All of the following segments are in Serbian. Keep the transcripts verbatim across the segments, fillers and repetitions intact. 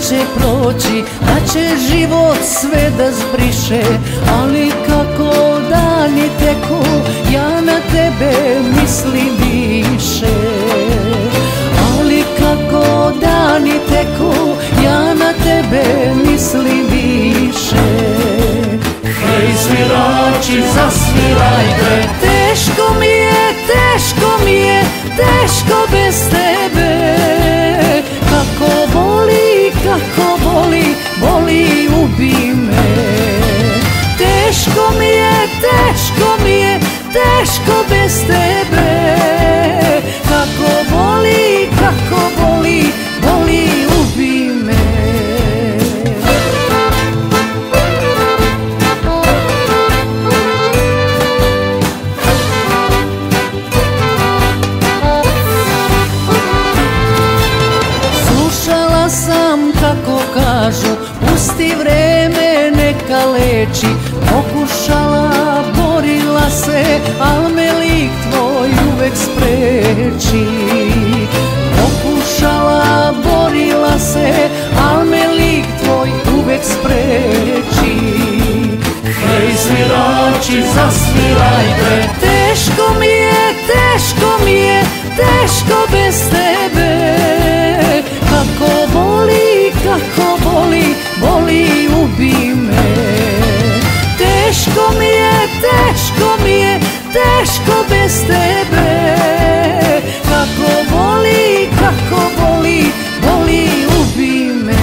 će proći, da će život sve da zbriše, ali kako dani teku, ja na tebe mislim više. Ali kako dani teku, ja na tebe mislim više. Hej svirači, zasvirajte, teško mi je, teško mi je, teško bez tebe. Kako boli, kako boli, boli, ubi me. Teško mi je, teško mi je, teško bez tebe. Kako boli, kako boli, boli, ubi me. Slušala sam kako kažu, pusti vreme neka leči. Pokušala, borila se, al me lik tvoj uvek spreči. Pokušala, borila se, al me lik tvoj uvek spreči. Hej svirači, zasvirajte, teško mi je, teško mi je, teško bez tebe. Kako boli, kako boli, boli, ubi me. Teško mi je, teško mi je, teško bez tebe. Kako boli, kako boli, boli, ubi me.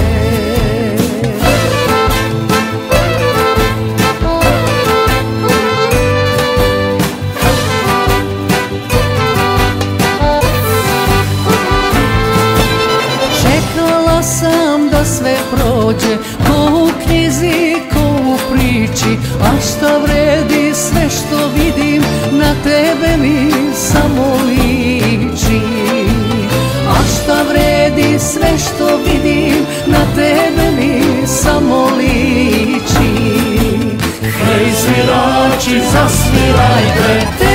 Čekala sam da sve prođe, ko u knjizi, ko u priči, a šta vredi sve što vidim, na tebe mi samo liči. A šta vredi sve što vidim, na tebe mi samo liči. Hej svirači, zasvirajte,